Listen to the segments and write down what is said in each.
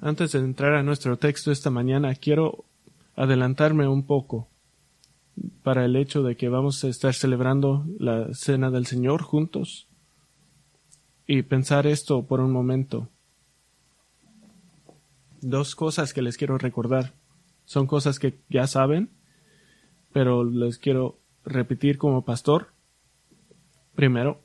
Antes de entrar a nuestro texto esta mañana, quiero adelantarme un poco para el hecho de que vamos a estar celebrando la Cena del Señor juntos y pensar esto por un momento. Dos cosas que les quiero recordar. Son cosas que ya saben, pero les quiero repetir como pastor. Primero,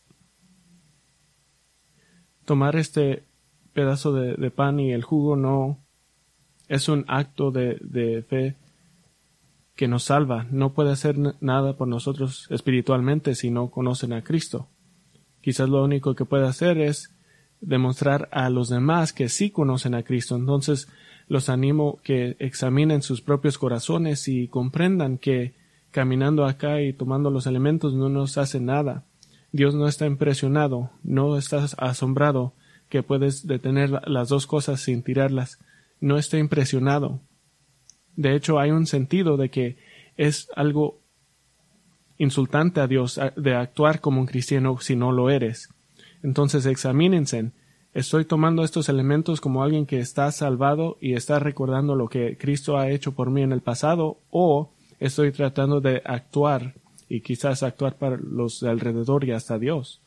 tomar este pedazo de pan y el jugo no es un acto de fe que nos salva. No puede hacer nada por nosotros espiritualmente si no conocen a Cristo. Quizás lo único que puede hacer es demostrar a los demás que sí conocen a Cristo. Entonces los animo que examinen sus propios corazones y comprendan que caminando acá y tomando los elementos no nos hace nada. Dios no está impresionado, no está asombrado que puedes detener las dos cosas sin tirarlas. No está impresionado. De hecho, hay un sentido de que es algo insultante a Dios de actuar como un cristiano si no lo eres. Entonces, examínense. ¿Estoy tomando estos elementos como alguien que está salvado y está recordando lo que Cristo ha hecho por mí en el pasado? ¿O estoy tratando de actuar y quizás actuar para los de alrededor y hasta Dios?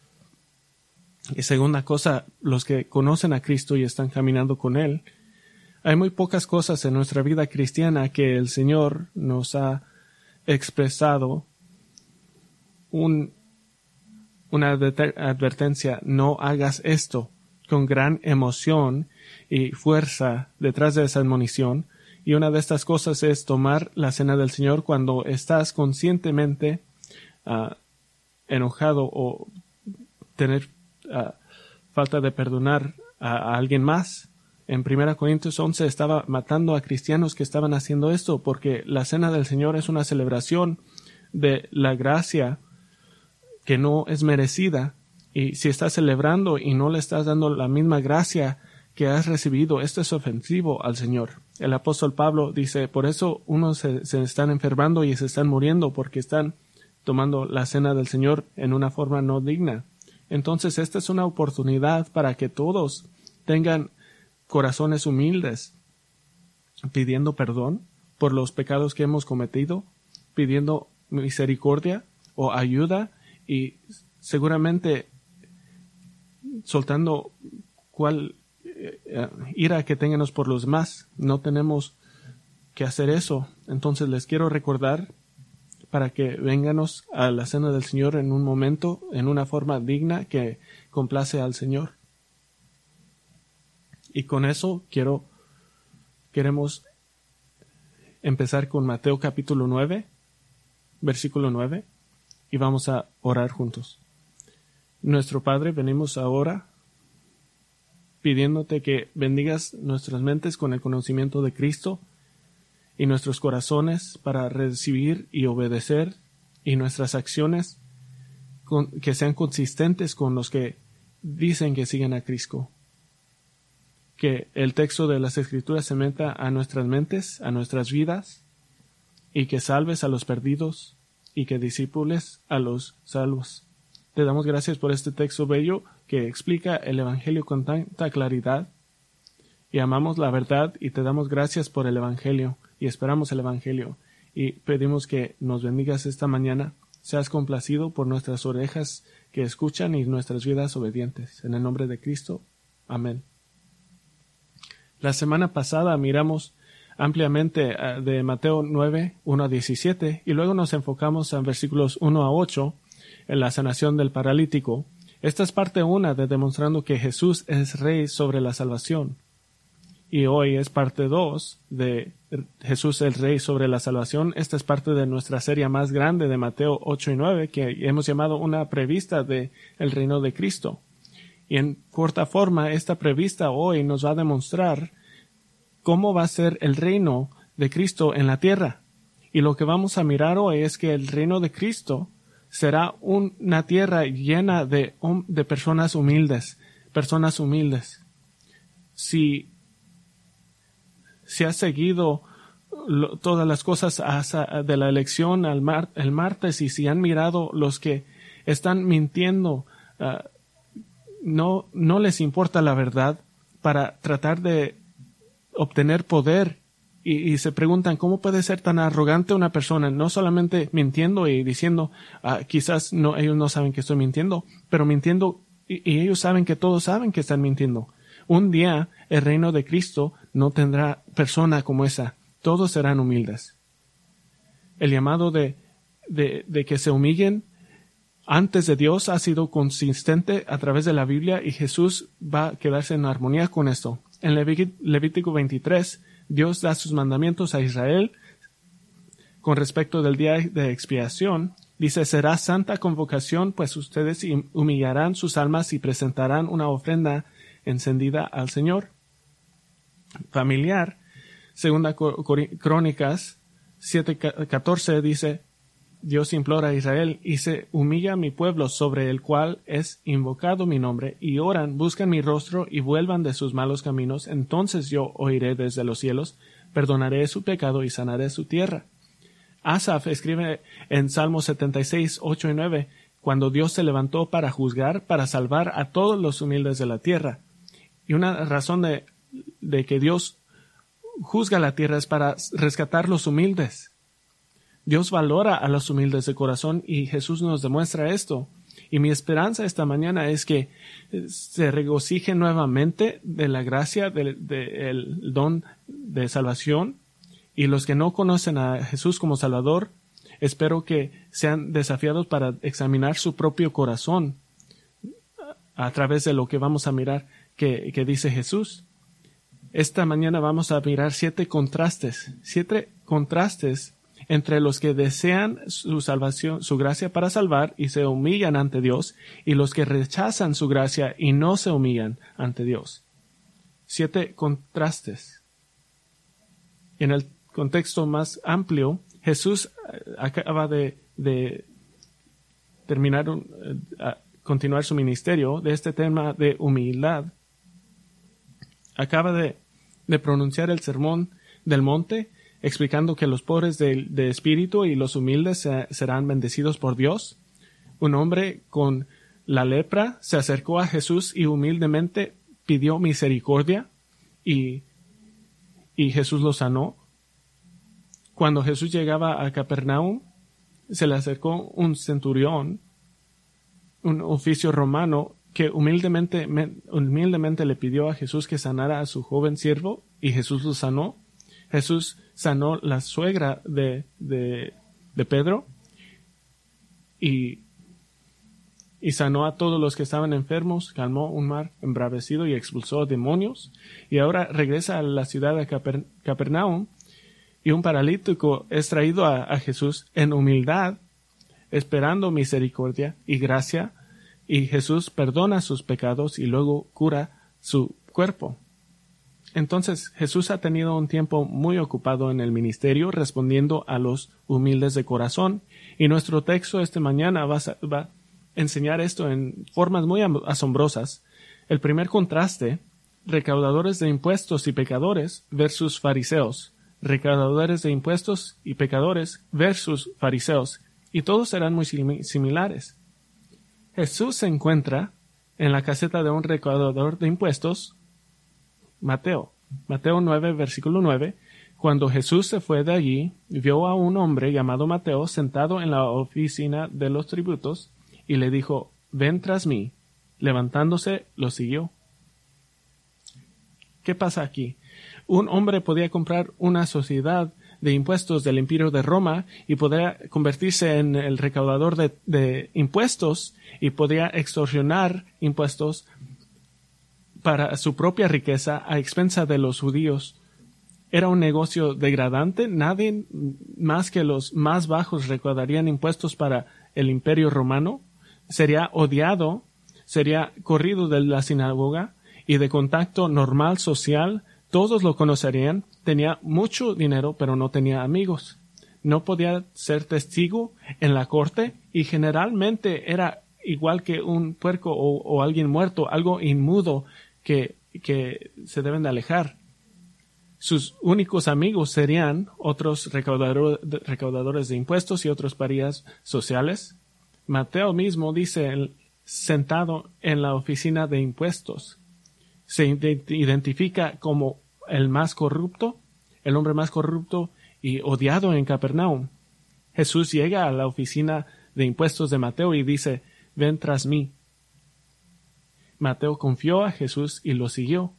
Y segunda cosa, los que conocen a Cristo y están caminando con Él, hay muy pocas cosas en nuestra vida cristiana que el Señor nos ha expresado una advertencia: no hagas esto, con gran emoción y fuerza detrás de esa admonición. Y una de estas cosas es tomar la cena del Señor cuando estás conscientemente enojado o tener falta de perdonar a alguien más. En 1 Corintios 11 estaba matando a cristianos que estaban haciendo esto, porque la cena del Señor es una celebración de la gracia que no es merecida, y si estás celebrando y no le estás dando la misma gracia que has recibido, esto es ofensivo al Señor. El apóstol Pablo dice, por eso unos se están enfermando y se están muriendo, porque están tomando la cena del Señor en una forma no digna. Entonces esta es una oportunidad para que todos tengan corazones humildes, pidiendo perdón por los pecados que hemos cometido, pidiendo misericordia o ayuda, y seguramente soltando cuál ira que tengamos por los demás. No tenemos que hacer eso. Entonces les quiero recordar para que vénganos a la cena del Señor en un momento, en una forma digna que complace al Señor. Y con eso queremos empezar con Mateo capítulo 9, versículo 9, y vamos a orar juntos. Nuestro Padre, venimos ahora pidiéndote que bendigas nuestras mentes con el conocimiento de Cristo y nuestros corazones para recibir y obedecer, y nuestras acciones que sean consistentes con los que dicen que siguen a Cristo. Que el texto de las Escrituras se meta a nuestras mentes, a nuestras vidas, y que salves a los perdidos y que discípules a los salvos. Te damos gracias por este texto bello que explica el Evangelio con tanta claridad, y amamos la verdad y te damos gracias por el Evangelio y esperamos el Evangelio, y pedimos que nos bendigas esta mañana. Seas complacido por nuestras orejas que escuchan y nuestras vidas obedientes. En el nombre de Cristo. Amén. La semana pasada miramos ampliamente de Mateo 9, 1 a 17, y luego nos enfocamos en versículos 1 a 8 en la sanación del paralítico. Esta es parte 1 de demostrando que Jesús es Rey sobre la salvación. Y hoy es parte 2 de Jesús el Rey sobre la salvación. Esta es parte de nuestra serie más grande de Mateo 8 y 9, que hemos llamado una prevista de el reino de Cristo. Y en corta forma, esta prevista hoy nos va a demostrar cómo va a ser el reino de Cristo en la tierra. Y lo que vamos a mirar hoy es que el reino de Cristo será una tierra llena de personas humildes. Personas humildes. Si has seguido todas las cosas de la elección el martes, y si han mirado los que están mintiendo, no les importa la verdad para tratar de obtener poder y se preguntan cómo puede ser tan arrogante una persona, no solamente mintiendo y diciendo, quizás no, ellos no saben que estoy mintiendo, pero mintiendo y ellos saben que todos saben que están mintiendo. Un día el reino de Cristo no tendrá persona como esa, todos serán humildes. El llamado de que se humillen antes de Dios ha sido consistente a través de la Biblia y Jesús va a quedarse en armonía con esto. En Levítico 23, Dios da sus mandamientos a Israel con respecto del día de expiación. Dice, será santa convocación, pues ustedes humillarán sus almas y presentarán una ofrenda encendida al Señor. Familiar, segunda Crónicas 7:14 dice, Dios implora a Israel, y se humilla mi pueblo sobre el cual es invocado mi nombre, y oran, buscan mi rostro y vuelvan de sus malos caminos, entonces yo oiré desde los cielos, perdonaré su pecado y sanaré su tierra. Asaf escribe en Salmos 76, 8 y 9, cuando Dios se levantó para juzgar, para salvar a todos los humildes de la tierra. Y una razón de que Dios juzga la tierra es para rescatar los humildes. Dios valora a los humildes de corazón y Jesús nos demuestra esto. Y mi esperanza esta mañana es que se regocije nuevamente de la gracia del don de salvación, y los que no conocen a Jesús como Salvador, espero que sean desafiados para examinar su propio corazón a través de lo que vamos a mirar que dice Jesús. Esta mañana vamos a mirar 7 contrastes entre los que desean su salvación, su gracia para salvar y se humillan ante Dios, y los que rechazan su gracia y no se humillan ante Dios. 7 contrastes. En el contexto más amplio, Jesús acaba de continuar su ministerio de este tema de humildad. Acaba de pronunciar el sermón del monte, explicando que los pobres de espíritu y los humildes serán bendecidos por Dios. Un hombre con la lepra se acercó a Jesús y humildemente pidió misericordia y Jesús lo sanó. Cuando Jesús llegaba a Capernaum, se le acercó un centurión, un oficio romano, que humildemente le pidió a Jesús que sanara a su joven siervo, y Jesús lo sanó. Jesús sanó la suegra de Pedro y sanó a todos los que estaban enfermos, calmó un mar embravecido y expulsó demonios. Y ahora regresa a la ciudad de Capernaum, y un paralítico es traído a Jesús en humildad, esperando misericordia y gracia, y Jesús perdona sus pecados y luego cura su cuerpo. Entonces Jesús ha tenido un tiempo muy ocupado en el ministerio respondiendo a los humildes de corazón, y nuestro texto esta mañana va a enseñar esto en formas muy asombrosas. El primer contraste, recaudadores de impuestos y pecadores versus fariseos. Recaudadores de impuestos y pecadores versus fariseos, y todos serán muy similares. Jesús se encuentra en la caseta de un recaudador de impuestos, Mateo 9, versículo 9. Cuando Jesús se fue de allí, vio a un hombre llamado Mateo sentado en la oficina de los tributos, y le dijo, ven tras mí. Levantándose, lo siguió. ¿Qué pasa aquí? Un hombre podía comprar una sociedad de impuestos del Imperio de Roma y podía convertirse en el recaudador de impuestos, y podía extorsionar impuestos para su propia riqueza a expensa de los judíos. Era un negocio degradante. Nadie más que los más bajos recaudarían impuestos para el Imperio Romano. Sería odiado, sería corrido de la sinagoga y de contacto normal social. Todos lo conocerían. Tenía mucho dinero, pero no tenía amigos. No podía ser testigo en la corte, y generalmente era igual que un puerco o alguien muerto, algo inmundo que se deben de alejar. Sus únicos amigos serían otros recaudadores de impuestos y otros parías sociales. Mateo mismo dice, sentado en la oficina de impuestos. Se identifica como el más corrupto, el hombre más corrupto y odiado en Capernaum. Jesús llega a la oficina de impuestos de Mateo y dice, ven tras mí. Mateo confió a Jesús y lo siguió.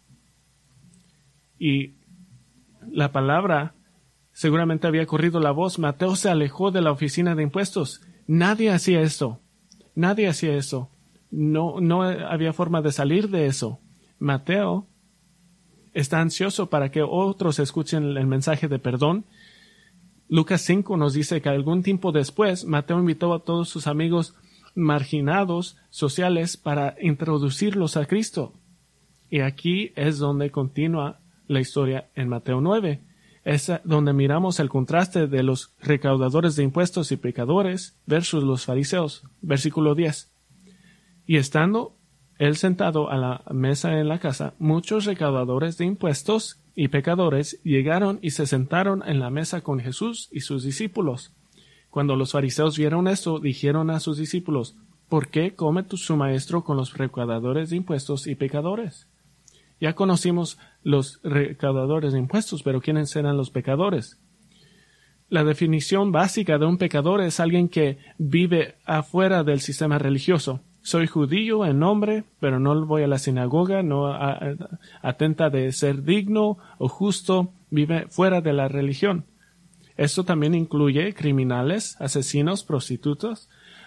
Y la palabra, seguramente había corrido la voz, Mateo se alejó de la oficina de impuestos. Nadie hacía esto. Nadie hacía eso. No había forma de salir de eso. Mateo está ansioso para que otros escuchen el mensaje de perdón. Lucas 5 nos dice que algún tiempo después, Mateo invitó a todos sus amigos marginados sociales para introducirlos a Cristo. Y aquí es donde continúa la historia en Mateo 9. Es donde miramos el contraste de los recaudadores de impuestos y pecadores versus los fariseos. Versículo 10. Y estando él sentado a la mesa en la casa, muchos recaudadores de impuestos y pecadores llegaron y se sentaron en la mesa con Jesús y sus discípulos. Cuando los fariseos vieron esto, dijeron a sus discípulos, ¿por qué come su maestro con los recaudadores de impuestos y pecadores? Ya conocimos los recaudadores de impuestos, pero ¿quiénes eran los pecadores? La definición básica de un pecador es alguien que vive afuera del sistema religioso. Soy judío en nombre, pero no voy a la sinagoga, no atenta de ser digno o justo, vive fuera de la religión. Esto también incluye criminales, asesinos, prostitutas,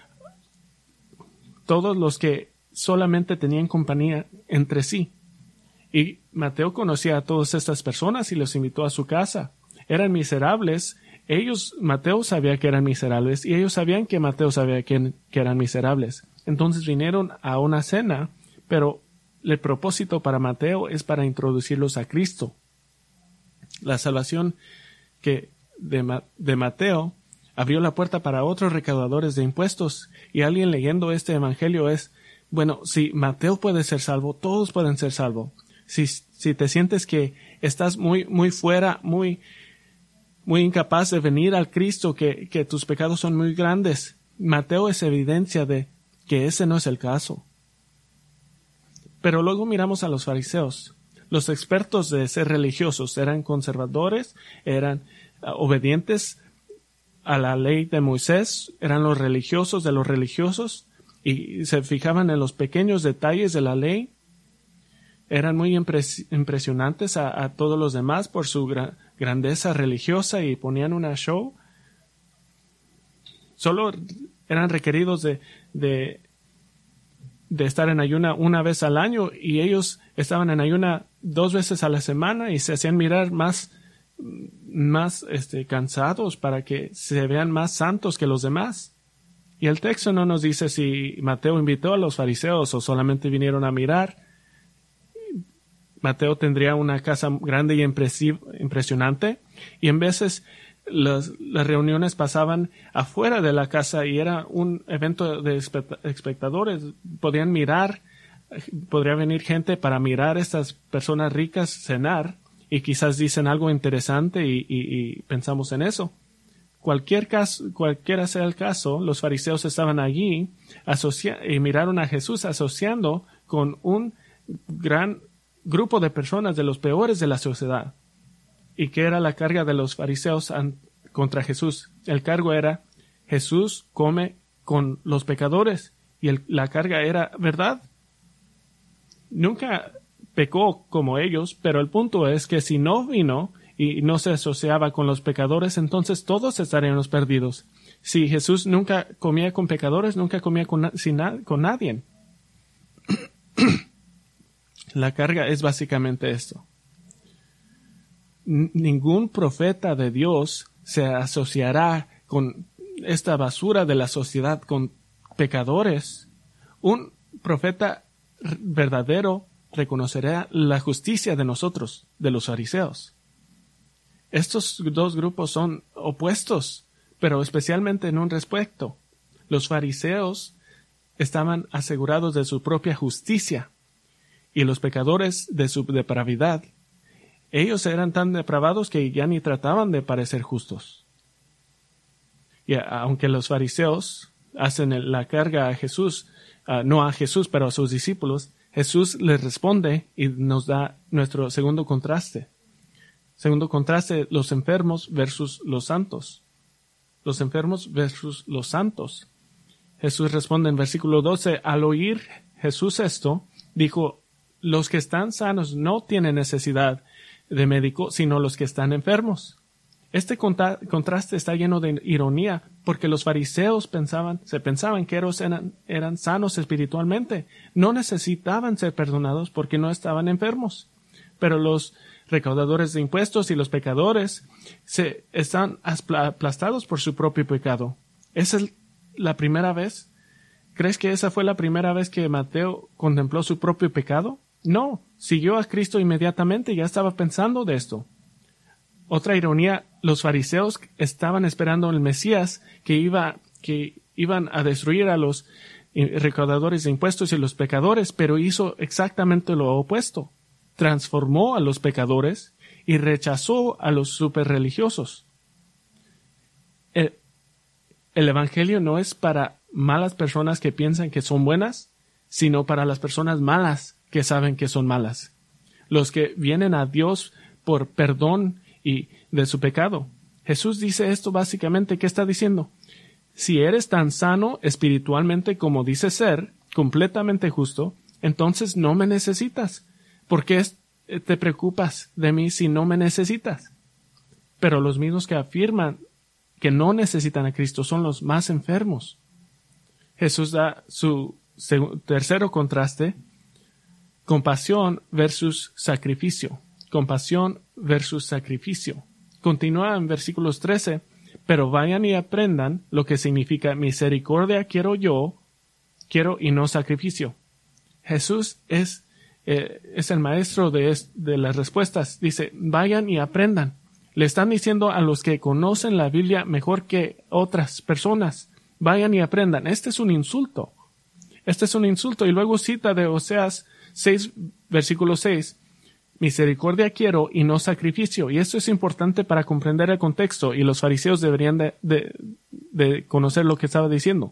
todos los que solamente tenían compañía entre sí. Y Mateo conocía a todas estas personas y los invitó a su casa. Eran miserables. Mateo sabía que eran miserables y ellos sabían que Mateo sabía que eran miserables. Entonces vinieron a una cena, pero el propósito para Mateo es para introducirlos a Cristo. La salvación de Mateo abrió la puerta para otros recaudadores de impuestos, y alguien leyendo este evangelio es, bueno, si Mateo puede ser salvo, todos pueden ser salvos. Si te sientes que estás muy fuera, muy incapaz de venir al Cristo, que tus pecados son muy grandes, Mateo es evidencia de que ese no es el caso. Pero luego miramos a los fariseos. Los expertos de ser religiosos eran conservadores, eran obedientes a la ley de Moisés, eran los religiosos de los religiosos y se fijaban en los pequeños detalles de la ley. Eran muy impresionantes a todos los demás por su grandeza religiosa y ponían una show. Solo eran requeridos de estar en ayuna una vez al año y ellos estaban en ayuna 2 veces a la semana y se hacían mirar más cansados para que se vean más santos que los demás. Y el texto no nos dice si Mateo invitó a los fariseos o solamente vinieron a mirar. Mateo tendría una casa grande y impresionante y en veces las reuniones pasaban afuera de la casa y era un evento de espectadores. Podían mirar, podría venir gente para mirar a estas personas ricas cenar y quizás dicen algo interesante y pensamos en eso. Cualquiera sea el caso, los fariseos estaban allí y miraron a Jesús asociando con un gran grupo de personas de los peores de la sociedad. ¿Y qué era la carga de los fariseos contra Jesús? El cargo era, Jesús come con los pecadores. Y la carga era verdad. Nunca pecó como ellos, pero el punto es que si no vino y no se asociaba con los pecadores, entonces todos estaríamos perdidos. Si Jesús nunca comía con pecadores, nunca comía con nadie. La carga es básicamente esto. Ningún profeta de Dios se asociará con esta basura de la sociedad, con pecadores. Un profeta verdadero reconocerá la justicia de nosotros, de los fariseos. Estos dos grupos son opuestos, pero especialmente en un respecto. Los fariseos estaban asegurados de su propia justicia y los pecadores de su depravidad. Ellos eran tan depravados que ya ni trataban de parecer justos. Y aunque los fariseos hacen la carga a Jesús, no a Jesús, pero a sus discípulos, Jesús les responde y nos da nuestro segundo contraste. Segundo contraste, los enfermos versus los santos. Los enfermos versus los santos. Jesús responde en versículo 12, al oír Jesús esto, dijo, los que están sanos no tienen necesidad de médico, sino los que están enfermos. Este contraste está lleno de ironía, porque los fariseos pensaban que eran sanos espiritualmente. No necesitaban ser perdonados porque no estaban enfermos. Pero los recaudadores de impuestos y los pecadores están aplastados por su propio pecado. ¿Esa es la primera vez? ¿Crees que esa fue la primera vez que Mateo contempló su propio pecado? No, siguió a Cristo inmediatamente y ya estaba pensando de esto. Otra ironía, los fariseos estaban esperando el Mesías que iban a destruir a los recaudadores de impuestos y los pecadores, pero hizo exactamente lo opuesto. Transformó a los pecadores y rechazó a los superreligiosos. El Evangelio no es para malas personas que piensan que son buenas, sino para las personas malas que saben que son malas. Los que vienen a Dios por perdón y de su pecado. Jesús dice esto básicamente, ¿qué está diciendo? Si eres tan sano espiritualmente como dices ser, completamente justo, entonces no me necesitas. ¿Por qué te preocupas de mí si no me necesitas? Pero los mismos que afirman que no necesitan a Cristo son los más enfermos. Jesús da su tercero contraste, compasión versus sacrificio. Compasión versus sacrificio. Continúa en versículos 13, pero vayan y aprendan lo que significa misericordia quiero y no sacrificio. Jesús es el maestro de las respuestas. Dice, vayan y aprendan. Le están diciendo a los que conocen la Biblia mejor que otras personas, vayan y aprendan. Este es un insulto. Y luego cita de Oseas 6, versículo 6, misericordia quiero y no sacrificio. Y esto es importante para comprender el contexto, y los fariseos deberían de conocer lo que estaba diciendo.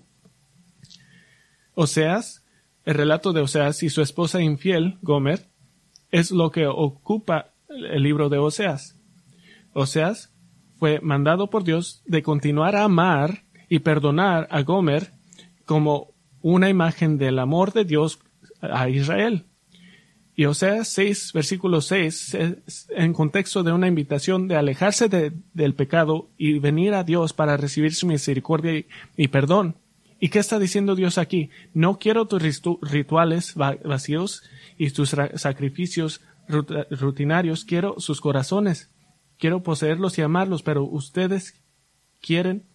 Oseas, el relato de Oseas y su esposa infiel, Gomer, es lo que ocupa el libro de Oseas. Oseas fue mandado por Dios de continuar a amar y perdonar a Gomer como una imagen del amor de Dios a Israel. Y Oseas 6, versículo 6, es en contexto de una invitación de alejarse del pecado y venir a Dios para recibir su misericordia y perdón. ¿Y qué está diciendo Dios aquí? No quiero tus rituales vacíos y tus sacrificios rutinarios, quiero sus corazones. Quiero poseerlos y amarlos, pero ustedes quieren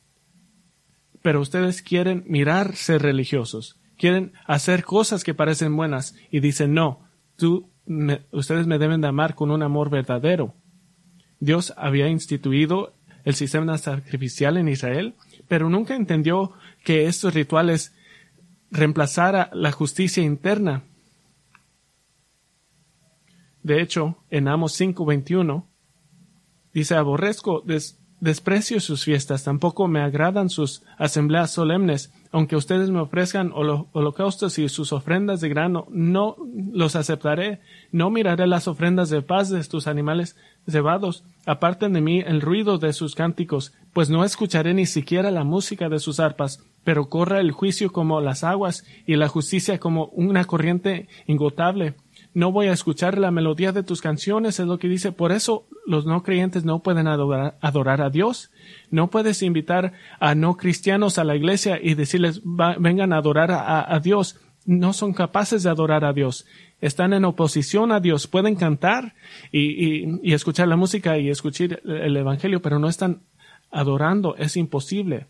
mirar ser religiosos. Quieren hacer cosas que parecen buenas y dicen, no, ustedes me deben de amar con un amor verdadero. Dios había instituido el sistema sacrificial en Israel, pero nunca entendió que estos rituales reemplazaran la justicia interna. De hecho, en Amos 5:21, dice, aborrezco, desprecio sus fiestas, tampoco me agradan sus asambleas solemnes. Aunque ustedes me ofrezcan holocaustos y sus ofrendas de grano, no los aceptaré. No miraré las ofrendas de paz de tus animales cebados. Aparten de mí el ruido de sus cánticos, pues no escucharé ni siquiera la música de sus arpas. Pero corra el juicio como las aguas y la justicia como una corriente ingotable. No voy a escuchar la melodía de tus canciones, es lo que dice. Por eso los no creyentes no pueden adorar a Dios. No puedes invitar a no cristianos a la iglesia y decirles, vengan a adorar a Dios. No son capaces de adorar a Dios. Están en oposición a Dios. Pueden cantar y escuchar la música y escuchar el evangelio, pero no están adorando. Es imposible.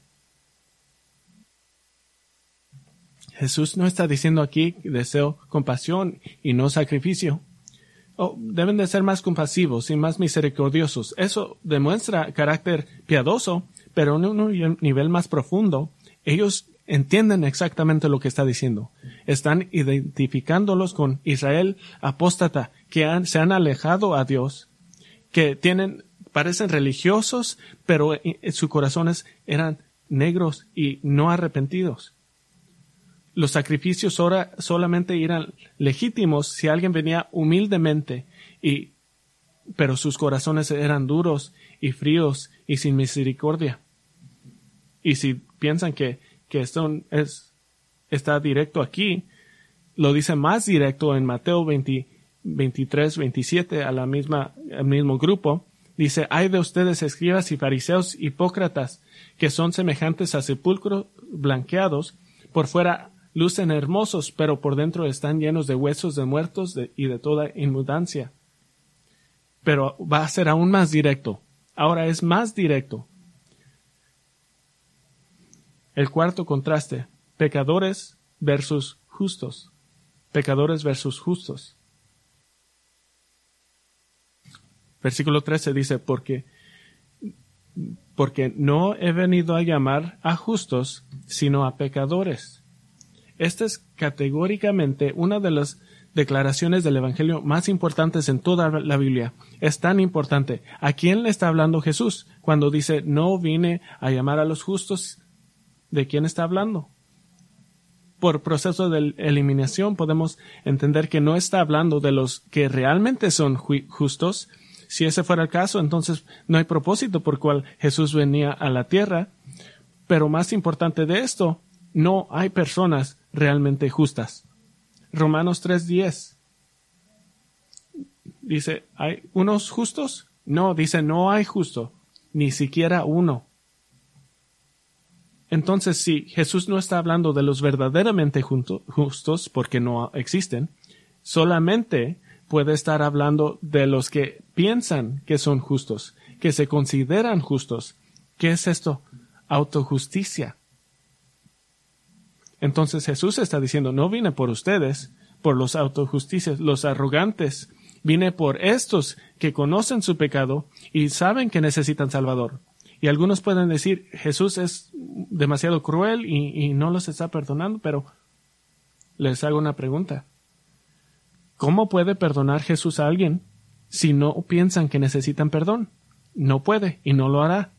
Jesús no está diciendo aquí que deseo compasión y no sacrificio. Deben de ser más compasivos y más misericordiosos. Eso demuestra carácter piadoso, pero en un nivel más profundo, ellos entienden exactamente lo que está diciendo. Están identificándolos con Israel apóstata, que se han alejado a Dios, que parecen religiosos, pero sus corazones eran negros y no arrepentidos. Los sacrificios solamente eran legítimos si alguien venía humildemente y pero sus corazones eran duros y fríos y sin misericordia. Y si piensan que esto está directo aquí, lo dice más directo en Mateo 23, 27, al mismo grupo. Dice: «Ay de ustedes, escribas y fariseos hipócritas, que son semejantes a sepulcros blanqueados, por fuera lucen hermosos, pero por dentro están llenos de huesos de muertos y de toda inmundancia». Pero va a ser aún más directo. Ahora es más directo. El cuarto contraste: pecadores versus justos. Pecadores versus justos. Versículo 13 dice: porque no he venido a llamar a justos, sino a pecadores. Esta es categóricamente una de las declaraciones del Evangelio más importantes en toda la Biblia. Es tan importante. ¿A quién le está hablando Jesús cuando dice: no vine a llamar a los justos? ¿De quién está hablando? Por proceso de eliminación podemos entender que no está hablando de los que realmente son justos. Si ese fuera el caso, entonces no hay propósito por cual Jesús venía a la tierra. Pero más importante de esto, no hay personas realmente justas. Romanos 3:10 dice: ¿hay unos justos? No, dice: no hay justo, ni siquiera uno. Entonces, si Jesús no está hablando de los verdaderamente justos, porque no existen, solamente puede estar hablando de los que piensan que son justos, que se consideran justos. ¿Qué es esto? Autojusticia. Entonces Jesús está diciendo: no vine por ustedes, por los autojusticias, los arrogantes. Vine por estos que conocen su pecado y saben que necesitan Salvador. Y algunos pueden decir: Jesús es demasiado cruel y no los está perdonando, pero les hago una pregunta. ¿Cómo puede perdonar Jesús a alguien si no piensan que necesitan perdón? No puede y no lo hará.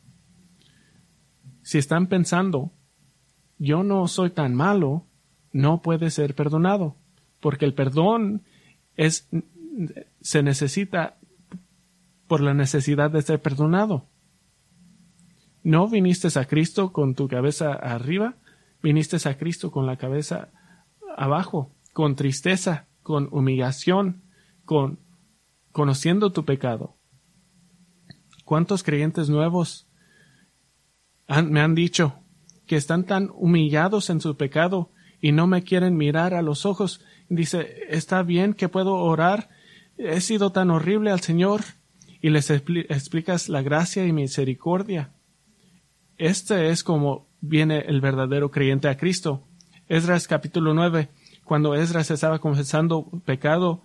Si están pensando: yo no soy tan malo, no puede ser perdonado, porque el perdón se necesita por la necesidad de ser perdonado. No viniste a Cristo con tu cabeza arriba, viniste a Cristo con la cabeza abajo, con tristeza, con humillación, conociendo tu pecado. ¿Cuántos creyentes nuevos me han dicho que están tan humillados en su pecado y no me quieren mirar a los ojos? Dice: está bien que puedo orar, he sido tan horrible al Señor, y les explicas la gracia y misericordia. Este es como viene el verdadero creyente a Cristo. Esdras capítulo 9, cuando Esdras estaba confesando pecado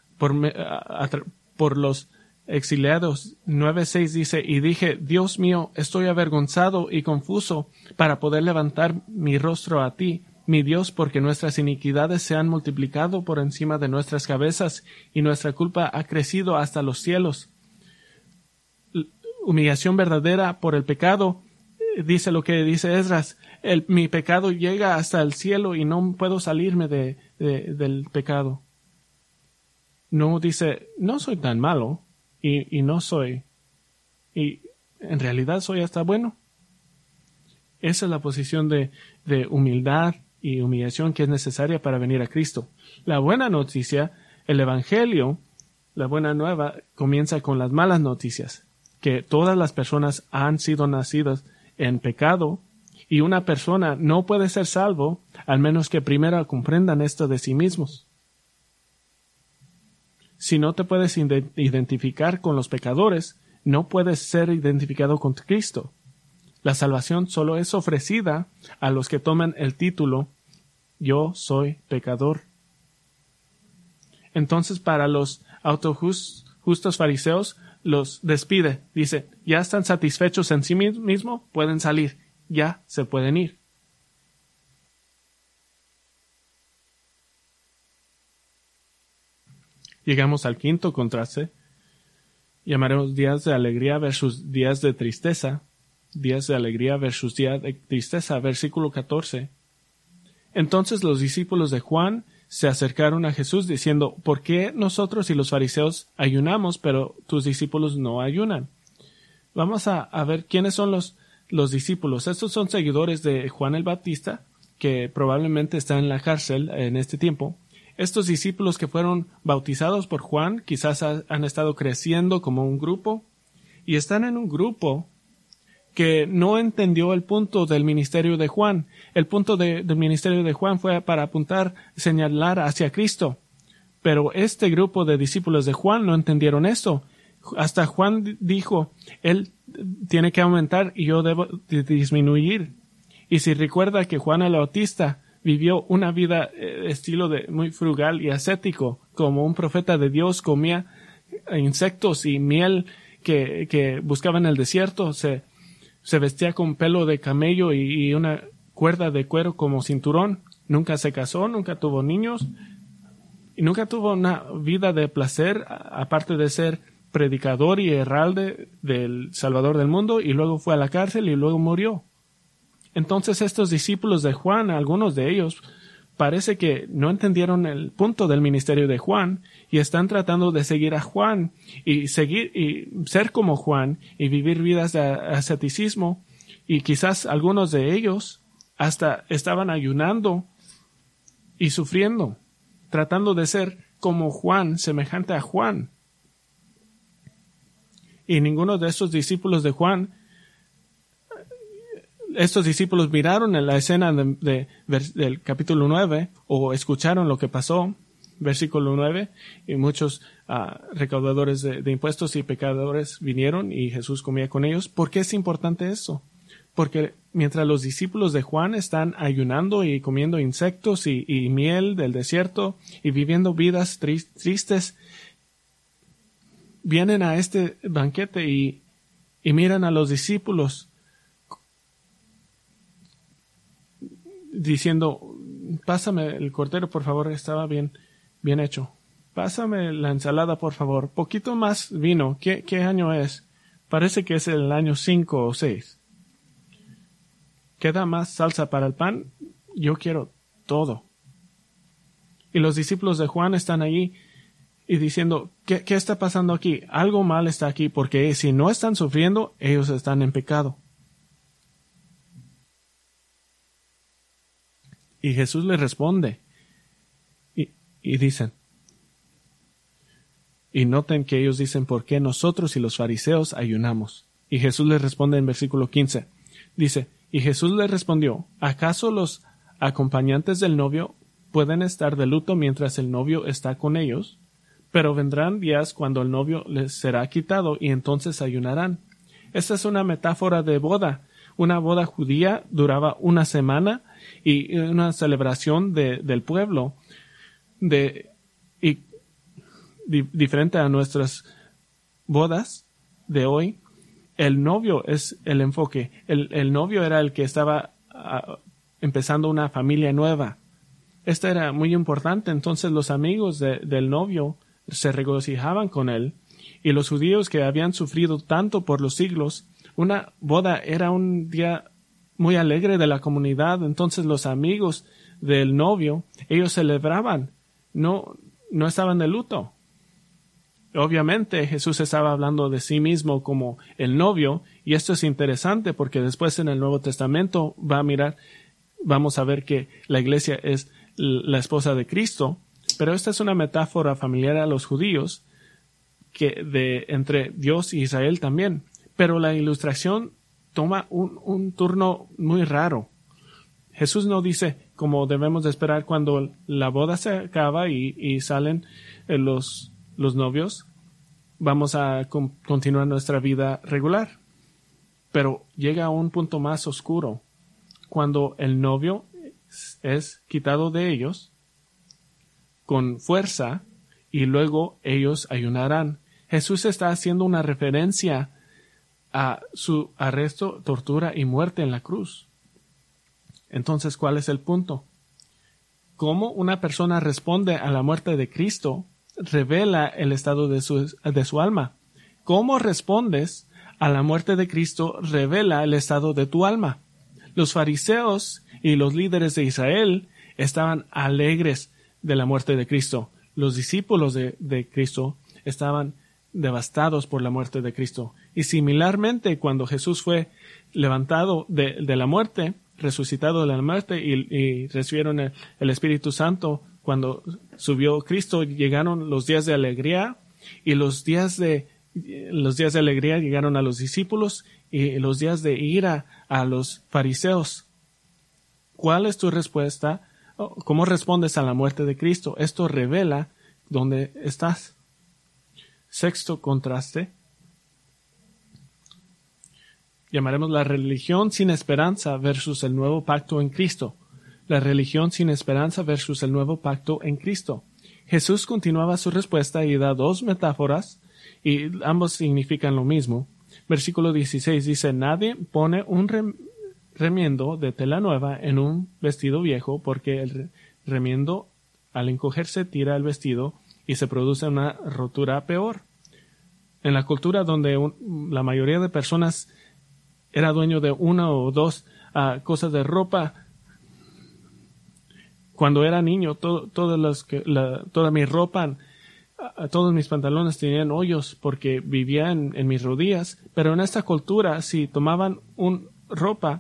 por los exiliados, 9:6 dice: y dije: Dios mío, estoy avergonzado y confuso para poder levantar mi rostro a ti, mi Dios, porque nuestras iniquidades se han multiplicado por encima de nuestras cabezas y nuestra culpa ha crecido hasta los cielos. Humillación verdadera por el pecado. Dice lo que dice Esdras: mi pecado llega hasta el cielo y no puedo salirme del pecado. No dice: no soy tan malo y no soy, y en realidad soy hasta bueno. Esa es la posición de humildad y humillación que es necesaria para venir a Cristo. La buena noticia, el Evangelio, la buena nueva, comienza con las malas noticias, que todas las personas han sido nacidas en pecado, y una persona no puede ser salvo al menos que primero comprendan esto de sí mismos. Si no te puedes identificar con los pecadores, no puedes ser identificado con Cristo. La salvación solo es ofrecida a los que toman el título: yo soy pecador. Entonces, para los justos fariseos, los despide. Dice: ya están satisfechos en sí mismos, pueden salir, ya se pueden ir. Llegamos al quinto contraste. Llamaremos días de alegría versus días de tristeza. Días de alegría versus días de tristeza. Versículo 14. Entonces los discípulos de Juan se acercaron a Jesús diciendo, ¿por qué nosotros y los fariseos ayunamos, pero tus discípulos no ayunan? Vamos a ver quiénes son los discípulos. Estos son seguidores de Juan el Bautista, que probablemente está en la cárcel en este tiempo. Estos discípulos que fueron bautizados por Juan quizás han estado creciendo como un grupo y están en un grupo que no entendió el punto del ministerio de Juan. El punto del ministerio de Juan fue para apuntar, señalar hacia Cristo. Pero este grupo de discípulos de Juan no entendieron esto. Hasta Juan dijo, él tiene que aumentar y yo debo disminuir. Y si recuerda que Juan el Bautista vivió una vida estilo de muy frugal y ascético, como un profeta de Dios, comía insectos y miel que buscaba en el desierto, se vestía con pelo de camello y una cuerda de cuero como cinturón. Nunca se casó, nunca tuvo niños y nunca tuvo una vida de placer aparte de ser predicador y heralde del Salvador del mundo, y luego fue a la cárcel y luego murió. Entonces estos discípulos de Juan, algunos de ellos, parece que no entendieron el punto del ministerio de Juan y están tratando de seguir a Juan y seguir y ser como Juan y vivir vidas de asceticismo, y quizás algunos de ellos hasta estaban ayunando y sufriendo, tratando de ser como Juan, semejante a Juan. Y ninguno de estos discípulos de Juan, estos discípulos miraron en la escena del capítulo 9 o escucharon lo que pasó, versículo 9, y muchos recaudadores de impuestos y pecadores vinieron y Jesús comía con ellos. ¿Por qué es importante eso? Porque mientras los discípulos de Juan están ayunando y comiendo insectos y miel del desierto y viviendo vidas tristes, vienen a este banquete y miran a los discípulos diciendo, pásame el cordero, por favor, estaba bien hecho. Pásame la ensalada, por favor. Poquito más vino. ¿Qué año es? Parece que es el año 5 o 6. ¿Queda más salsa para el pan? Yo quiero todo. Y los discípulos de Juan están allí y diciendo, ¿qué está pasando aquí? Algo mal está aquí, porque si no están sufriendo, ellos están en pecado. Y Jesús les responde y dicen, y noten que ellos dicen, ¿por qué nosotros y los fariseos ayunamos? Y Jesús les responde en versículo 15. Dice, y Jesús les respondió, ¿acaso los acompañantes del novio pueden estar de luto mientras el novio está con ellos? Pero vendrán días cuando el novio les será quitado y entonces ayunarán. Esta es una metáfora de boda. Una boda judía duraba una semana y una celebración del pueblo diferente a nuestras bodas de hoy. El novio es el enfoque. El novio era el que estaba empezando una familia nueva. Esto era muy importante. Entonces los amigos del novio se regocijaban con él, y los judíos que habían sufrido tanto por los siglos, una boda era un día muy alegre de la comunidad. Entonces los amigos del novio, ellos celebraban, no estaban de luto. Obviamente Jesús estaba hablando de sí mismo como el novio, y esto es interesante porque después en el Nuevo Testamento vamos a ver que la iglesia es la esposa de Cristo, pero esta es una metáfora familiar a los judíos entre Dios y Israel también. Pero la ilustración toma un turno muy raro. Jesús no dice, como debemos de esperar cuando la boda se acaba y salen los novios, vamos a continuar nuestra vida regular. Pero llega a un punto más oscuro, cuando el novio es quitado de ellos con fuerza y luego ellos ayunarán. Jesús está haciendo una referencia a su arresto, tortura y muerte en la cruz. Entonces, ¿cuál es el punto? Cómo una persona responde a la muerte de Cristo revela el estado de su alma. Cómo respondes a la muerte de Cristo revela el estado de tu alma. Los fariseos y los líderes de Israel estaban alegres de la muerte de Cristo. Los discípulos de Cristo estaban devastados por la muerte de Cristo. Y similarmente, cuando Jesús fue levantado de la muerte, resucitado de la muerte y recibieron el Espíritu Santo, cuando subió Cristo, llegaron los días de alegría, y los días de alegría llegaron a los discípulos, y los días de ira a los fariseos. ¿Cuál es tu respuesta? ¿Cómo respondes a la muerte de Cristo? Esto revela dónde estás. Sexto contraste. Llamaremos la religión sin esperanza versus el nuevo pacto en Cristo. La religión sin esperanza versus el nuevo pacto en Cristo. Jesús continuaba su respuesta y da dos metáforas, y ambos significan lo mismo. Versículo 16 dice: nadie pone un remiendo de tela nueva en un vestido viejo, porque el remiendo al encogerse tira el vestido y se produce una rotura peor. En la cultura donde la mayoría de personas era dueño de una o dos cosas de ropa, cuando era niño, toda mi ropa, todos mis pantalones tenían hoyos porque vivía en mis rodillas. Pero en esta cultura, si tomaban ropa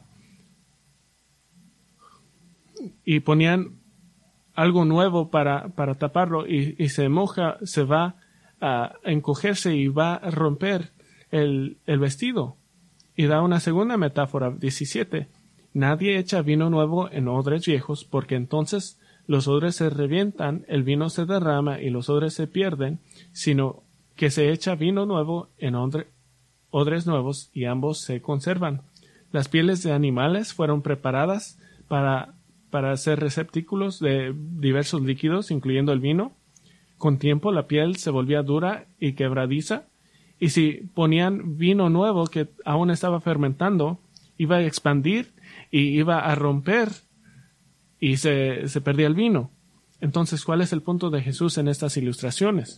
y ponían algo nuevo para taparlo y se moja, se va a encogerse y va a romper el vestido. Y da una segunda metáfora, 17. Nadie echa vino nuevo en odres viejos, porque entonces los odres se revientan, el vino se derrama y los odres se pierden, sino que se echa vino nuevo en odres nuevos, y ambos se conservan. Las pieles de animales fueron preparadas para ser receptáculos de diversos líquidos, incluyendo el vino. Con tiempo la piel se volvía dura y quebradiza, y si ponían vino nuevo que aún estaba fermentando, iba a expandir y iba a romper y se perdía el vino. Entonces, ¿cuál es el punto de Jesús en estas ilustraciones?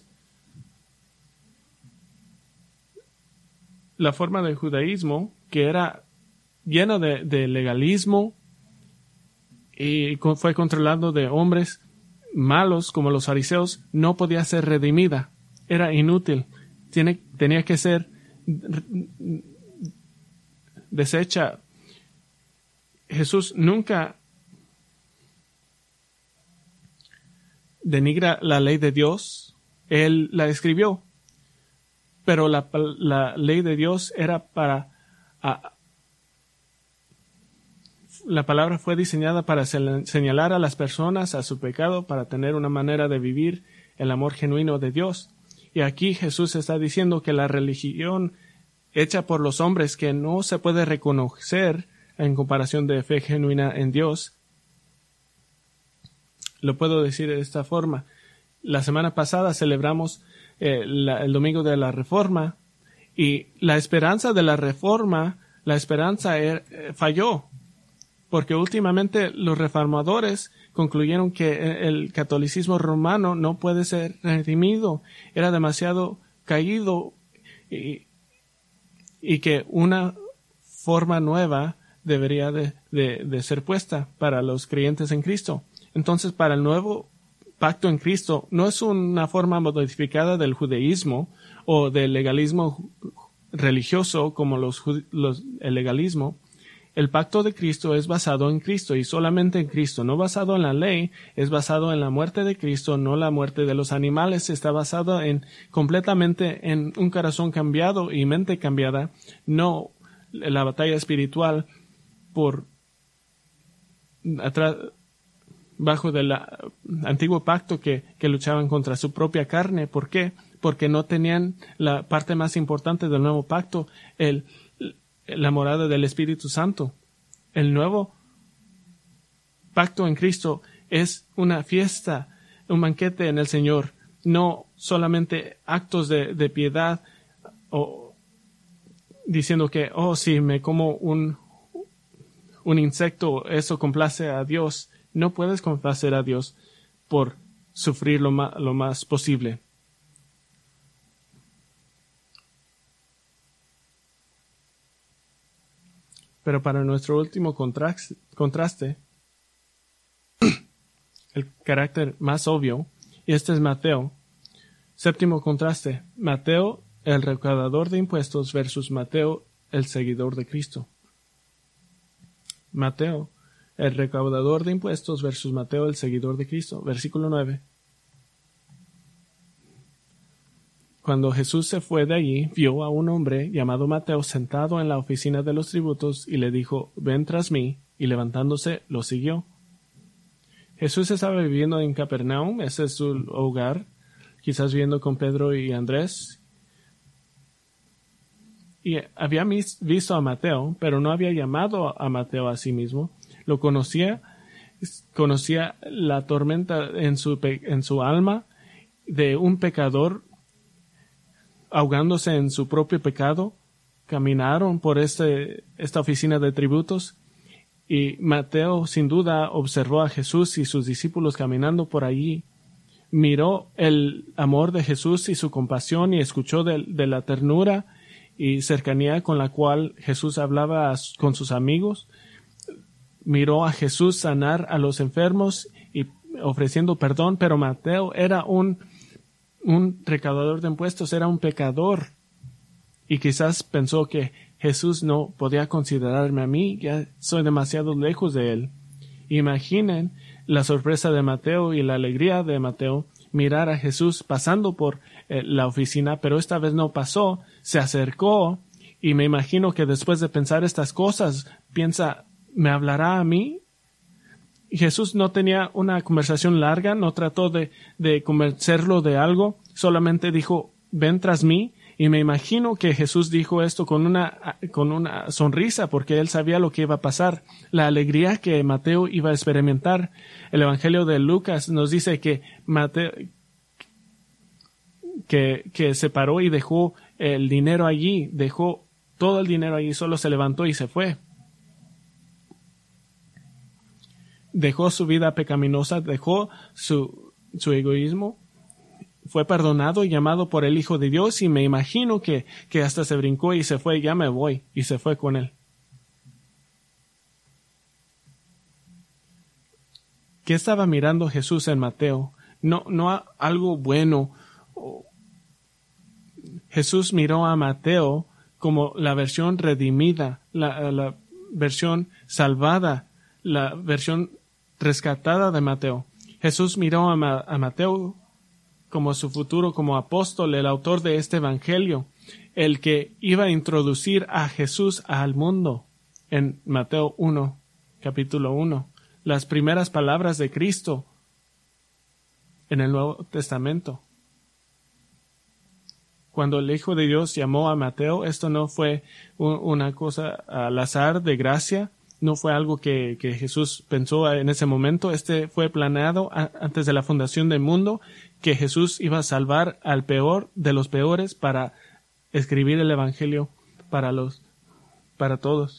La forma del judaísmo, que era llena de legalismo y fue controlado de hombres malos como los fariseos, no podía ser redimida. Era inútil. Tenía que ser deshecha. Jesús nunca denigra la ley de Dios. Él la escribió. Pero la ley de Dios era la palabra fue diseñada para señalar a las personas a su pecado, para tener una manera de vivir el amor genuino de Dios. Y aquí Jesús está diciendo que la religión hecha por los hombres, que no se puede reconocer en comparación de fe genuina en Dios, lo puedo decir de esta forma. La semana pasada celebramos el Domingo de la Reforma, y la esperanza de la Reforma, falló, porque últimamente los reformadores concluyeron que el catolicismo romano no puede ser redimido, era demasiado caído, y que una forma nueva debería de ser puesta para los creyentes en Cristo. Entonces, para el nuevo pacto en Cristo no es una forma modificada del judaísmo o del legalismo religioso como el legalismo. El pacto de Cristo es basado en Cristo y solamente en Cristo, no basado en la ley, es basado en la muerte de Cristo, no la muerte de los animales. Está basado completamente en un corazón cambiado y mente cambiada, no la batalla espiritual bajo del antiguo pacto que luchaban contra su propia carne. ¿Por qué? Porque no tenían la parte más importante del nuevo pacto, la morada del Espíritu Santo. El nuevo pacto en Cristo es una fiesta, un banquete en el Señor, no solamente actos de piedad o diciendo que, si me como un insecto, eso complace a Dios. No puedes complacer a Dios por sufrir lo más posible. Pero para nuestro último contraste, el carácter más obvio, y este es Mateo. Séptimo contraste, Mateo, el recaudador de impuestos versus Mateo, el seguidor de Cristo. Mateo, el recaudador de impuestos versus Mateo, el seguidor de Cristo. Versículo 9. Cuando Jesús se fue de allí, vio a un hombre llamado Mateo sentado en la oficina de los tributos y le dijo, ven tras mí, y levantándose lo siguió. Jesús estaba viviendo en Capernaum, ese es su hogar, quizás viviendo con Pedro y Andrés. Y había visto a Mateo, pero no había llamado a Mateo a sí mismo. Lo conocía la tormenta en su alma de un pecador ahogándose en su propio pecado. Caminaron por esta oficina de tributos y Mateo sin duda observó a Jesús y sus discípulos caminando por allí. Miró el amor de Jesús y su compasión y escuchó de la ternura y cercanía con la cual Jesús hablaba con sus amigos. Miró a Jesús sanar a los enfermos y ofreciendo perdón, pero Mateo era un recaudador de impuestos, era un pecador. Y quizás pensó que Jesús no podía considerarme a mí, ya soy demasiado lejos de él. Imaginen la sorpresa de Mateo y la alegría de Mateo mirar a Jesús pasando por la oficina, pero esta vez no pasó, se acercó y me imagino que después de pensar estas cosas, piensa, ¿me hablará a mí? Y Jesús no tenía una conversación larga, no trató de convencerlo de algo, solamente dijo, ven tras mí. Y me imagino que Jesús dijo esto con una sonrisa, porque él sabía lo que iba a pasar, la alegría que Mateo iba a experimentar. El Evangelio de Lucas nos dice que Mateo que se paró y dejó el dinero allí, dejó todo el dinero allí, solo se levantó y se fue. Dejó su vida pecaminosa, dejó su egoísmo. Fue perdonado y llamado por el Hijo de Dios y me imagino que hasta se brincó y se fue, ya me voy, y se fue con él. ¿Qué estaba mirando Jesús en Mateo? No algo bueno. Jesús miró a Mateo como la versión redimida, la versión salvada, la versión rescatada de Mateo. Jesús miró a Mateo como su futuro, como apóstol, el autor de este evangelio, el que iba a introducir a Jesús al mundo. En Mateo 1, capítulo 1, las primeras palabras de Cristo en el Nuevo Testamento. Cuando el Hijo de Dios llamó a Mateo, esto no fue una cosa al azar de gracia, no fue algo que Jesús pensó en ese momento. Este fue planeado antes de la fundación del mundo, que Jesús iba a salvar al peor de los peores para escribir el evangelio para todos.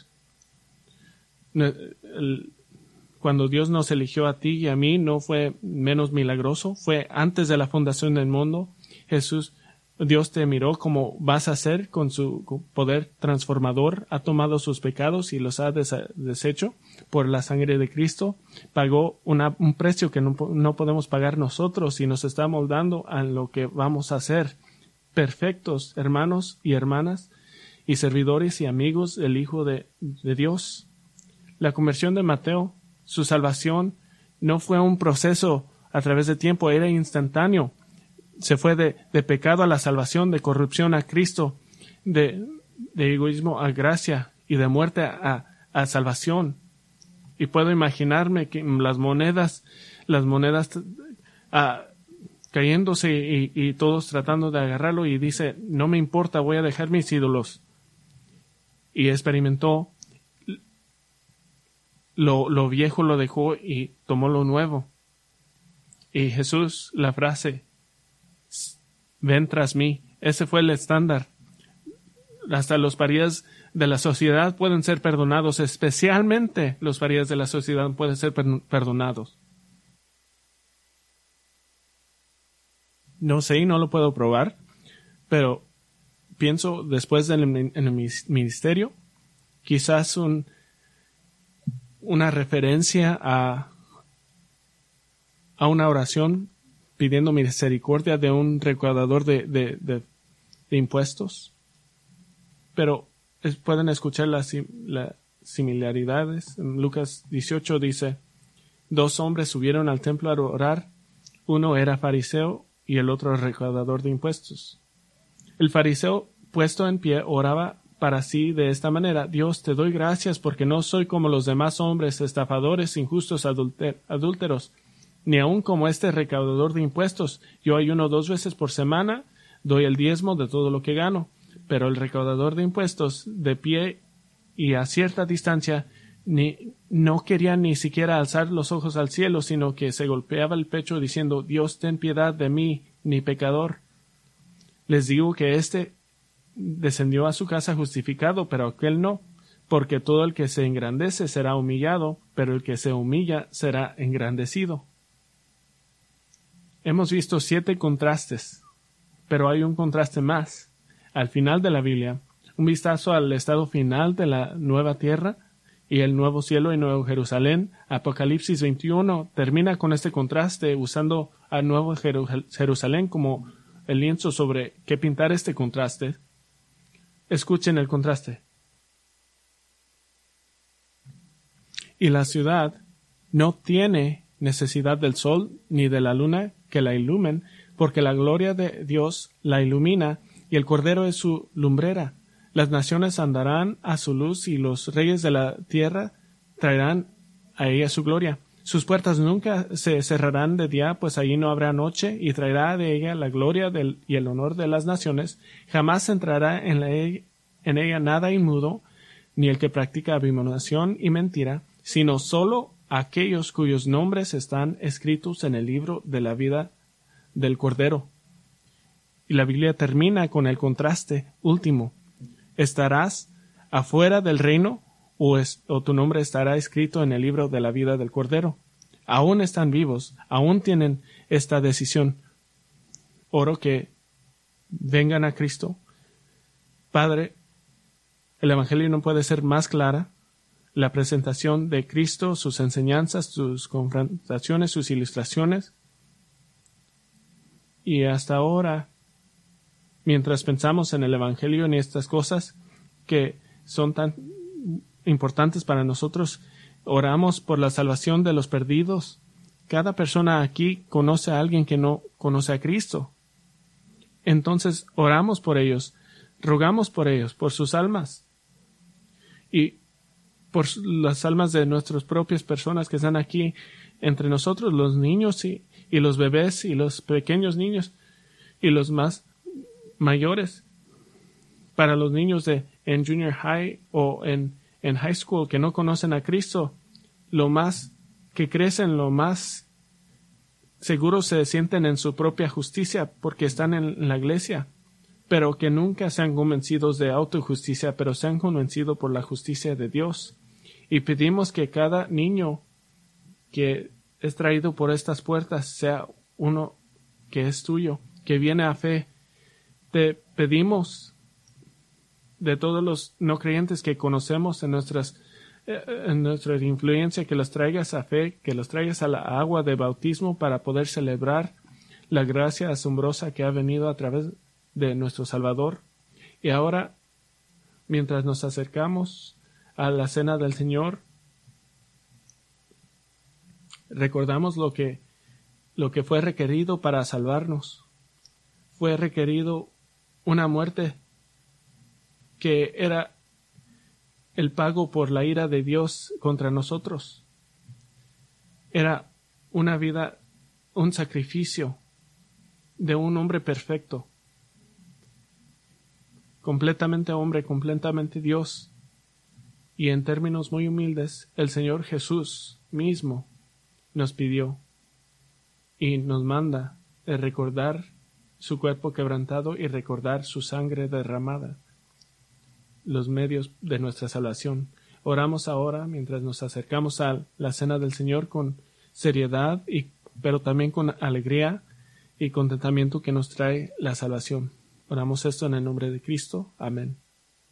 Cuando Dios nos eligió a ti y a mí, no fue menos milagroso, fue antes de la fundación del mundo. Dios te miró como vas a hacer con su poder transformador, ha tomado sus pecados y los ha deshecho por la sangre de Cristo, pagó un precio que no podemos pagar nosotros y nos está moldando a lo que vamos a hacer, perfectos hermanos y hermanas y servidores y amigos del Hijo de Dios. La conversión de Mateo, su salvación, no fue un proceso a través de tiempo, era instantáneo. Se fue de pecado a la salvación, de corrupción a Cristo, de egoísmo a gracia y de muerte a salvación. Y puedo imaginarme que las monedas cayéndose y todos tratando de agarrarlo y dice, no me importa, voy a dejar mis ídolos. Y experimentó lo viejo, lo dejó y tomó lo nuevo. Y Jesús, la frase, ven tras mí, ese fue el estándar. Hasta los parias de la sociedad pueden ser perdonados, especialmente los parias de la sociedad pueden ser perdonados. No sé y no lo puedo probar, pero pienso después en el ministerio, quizás una referencia a una oración pidiendo misericordia de un recaudador de impuestos. Pero pueden escuchar las similaridades. En Lucas 18 dice, 2 hombres subieron al templo a orar, uno era fariseo y el otro recaudador de impuestos. El fariseo, puesto en pie, oraba para sí de esta manera: Dios, te doy gracias porque no soy como los demás hombres, estafadores, injustos, adúlteros, ni aun como este recaudador de impuestos. Yo ayuno 2 veces por semana, doy el diezmo de todo lo que gano. Pero el recaudador de impuestos, de pie y a cierta distancia, no quería ni siquiera alzar los ojos al cielo, sino que se golpeaba el pecho diciendo: Dios, ten piedad de mí, ni pecador. Les digo que éste descendió a su casa justificado, pero aquel no, porque todo el que se engrandece será humillado, pero el que se humilla será engrandecido. Hemos visto 7 contrastes, pero hay un contraste más. Al final de la Biblia, un vistazo al estado final de la nueva tierra y el nuevo cielo y nuevo Jerusalén. Apocalipsis 21 termina con este contraste, usando al nuevo Jerusalén como el lienzo sobre qué pintar este contraste. Escuchen el contraste. Y la ciudad no tiene necesidad del sol ni de la luna que la ilumen, porque la gloria de Dios la ilumina y el Cordero es su lumbrera. Las naciones andarán a su luz y los reyes de la tierra traerán a ella su gloria. Sus puertas nunca se cerrarán de día, pues allí no habrá noche, y traerá de ella la gloria y el honor de las naciones. Jamás entrará en ella nada inmundo, ni el que practica abominación y mentira, sino solo aquellos cuyos nombres están escritos en el libro de la vida del Cordero. Y la Biblia termina con el contraste último. ¿Estarás afuera del reino o tu nombre estará escrito en el libro de la vida del Cordero? Aún están vivos, aún tienen esta decisión. Oro que vengan a Cristo. Padre, el Evangelio no puede ser más clara. La presentación de Cristo, sus enseñanzas, sus confrontaciones, sus ilustraciones. Y hasta ahora, mientras pensamos en el Evangelio, en estas cosas que son tan importantes para nosotros, oramos por la salvación de los perdidos. Cada persona aquí conoce a alguien que no conoce a Cristo. Entonces oramos por ellos, rogamos por ellos, por sus almas y por las almas de nuestras propias personas que están aquí entre nosotros, los niños y los bebés y los pequeños niños y los más mayores. Para los niños en junior high o en high school que no conocen a Cristo, lo más que crecen, lo más seguros se sienten en su propia justicia porque están en la iglesia, pero que nunca sean convencidos de autojusticia, pero sean convencidos por la justicia de Dios. Y pedimos que cada niño que es traído por estas puertas sea uno que es tuyo, que viene a fe. Te pedimos de todos los no creyentes que conocemos en nuestra influencia, que los traigas a fe, que los traigas a la agua de bautismo para poder celebrar la gracia asombrosa que ha venido a través de nuestro Salvador. Y ahora, mientras nos acercamos a la cena del Señor, recordamos lo que fue requerido para salvarnos. Fue requerido una muerte que era el pago por la ira de Dios contra nosotros. Era una vida, un sacrificio de un hombre perfecto, completamente hombre, completamente Dios. Y en términos muy humildes, el Señor Jesús mismo nos pidió y nos manda de recordar su cuerpo quebrantado y recordar su sangre derramada, los medios de nuestra salvación. Oramos ahora, mientras nos acercamos a la cena del Señor, con seriedad, pero también con alegría y contentamiento que nos trae la salvación. Oramos esto en el nombre de Cristo. Amén.